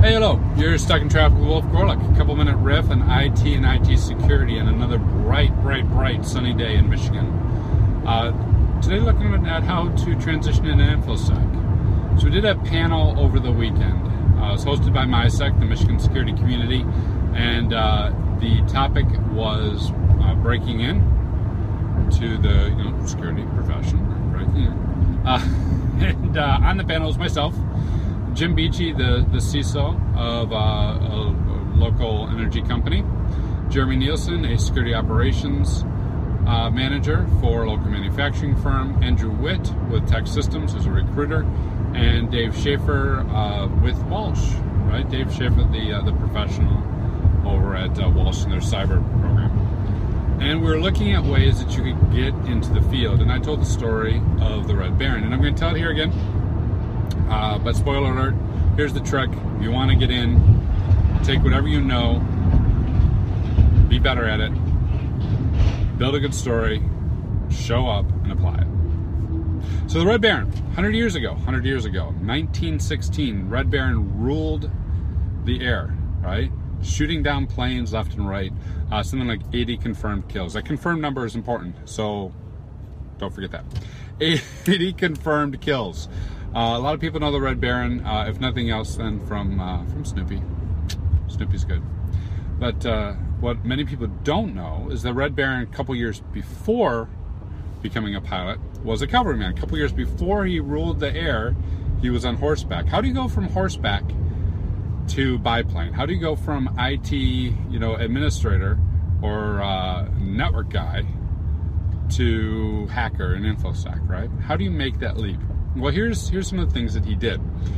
Hey, hello. You're stuck in traffic with Wolf Gorlick. A couple-minute riff on IT and IT security and another bright sunny day in Michigan. Today looking at how to transition into InfoSec. So we did a panel over the weekend. It was hosted by MISEC, the Michigan Security Community, and the topic was breaking in to the security profession, breaking in. And on the panel was myself, Jim Beachy, the CISO of a local energy company, Jeremy Nielsen, a security operations manager for a local manufacturing firm, Andrew Witt with Tech Systems, who's a recruiter, and Dave Schaefer with Walsh, right? Dave Schaefer, the professional over at Walsh and their cyber program. And we're looking at ways that you could get into the field. And I told the story of the Red Baron, and I'm going to tell it here again. But spoiler alert, here's the trick. If you want to get in, take whatever you know, be better at it, build a good story, show up, and apply it. So the Red Baron, 100 years ago, 1916, Red Baron ruled the air, right? Shooting down planes left and right, something like 80 confirmed kills. That confirmed number is important, so don't forget that. 80 confirmed kills. A lot of people know the Red Baron, if nothing else, then from Snoopy. Snoopy's good. But what many people don't know is the Red Baron, a couple years before becoming a pilot, was a cavalryman. A couple years before he ruled the air, he was on horseback. How do you go from horseback to biplane? How do you go from IT, administrator or network guy to hacker and InfoSec, right? How do you make that leap? Well, here's some of the things that he did.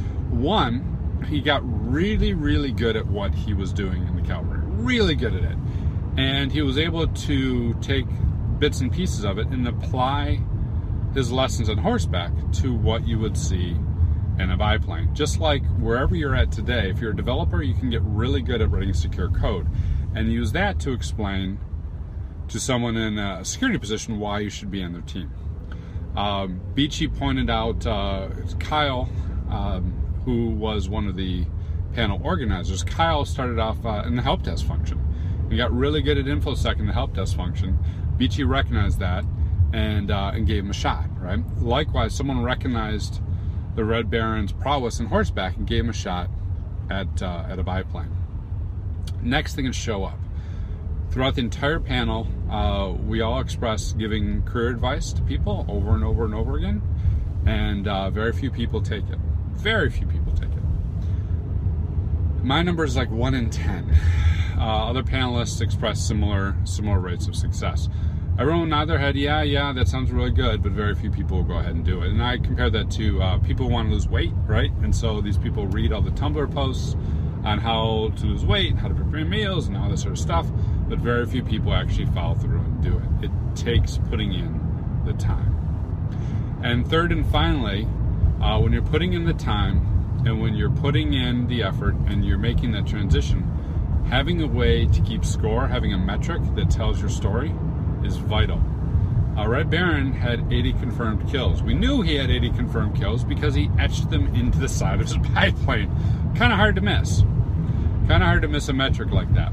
One, he got really good at what he was doing in the cavalry. Really good at it. And he was able to take bits and pieces of it and apply his lessons on horseback to what you would see in a biplane. Just like wherever you're at today, if you're a developer, you can get really good at writing secure code and use that to explain to someone in a security position why you should be on their team. Beachy pointed out Kyle, who was one of the panel organizers. Kyle started off in the help desk function. He got really good at InfoSec in the help desk function. Beachy recognized that and gave him a shot, right? Likewise, someone recognized the Red Baron's prowess in horseback and gave him a shot at a biplane. Next thing is show up. Throughout the entire panel, we all expressed giving career advice to people over and over again, and very few people take it. Very few people take it. My number is like 1 in 10. Other panelists expressed similar rates of success. Everyone nodded their head, yeah, that sounds really good, but very few people will go ahead and do it. And I compare that to people who want to lose weight, right? And so these people read all the Tumblr posts on how to lose weight, how to prepare meals, and all this sort of stuff, but very few people actually follow through and do it. It takes putting in the time. And third and finally, when you're putting in the time and when you're putting in the effort and you're making that transition, having a way to keep score, having a metric that tells your story is vital. Red Baron had 80 confirmed kills. We knew he had 80 confirmed kills because he etched them into the side of his biplane. Kind of hard to miss. Kind of hard to miss a metric like that.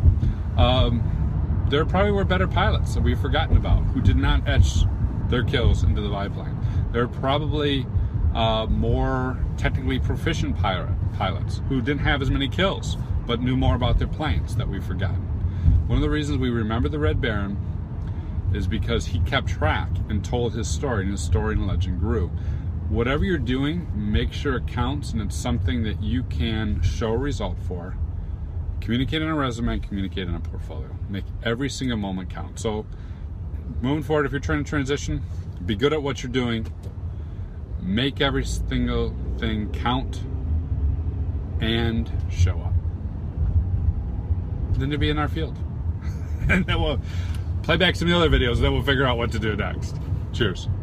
There probably were better pilots that we've forgotten about who did not etch their kills into the biplane. There are probably more technically proficient pilots who didn't have as many kills but knew more about their planes that we've forgotten. One of the reasons we remember the Red Baron is because he kept track and told his story, and his story and legend grew. Whatever you're doing, make sure it counts and it's something that you can show a result for. Communicate on a resume, communicate on a portfolio. Make every single moment count. So moving forward, if you're trying to transition, be good at what you're doing. Make every single thing count and show up. Then you'll be in our field. And then we'll play back some of the other videos, then we'll figure out what to do next. Cheers.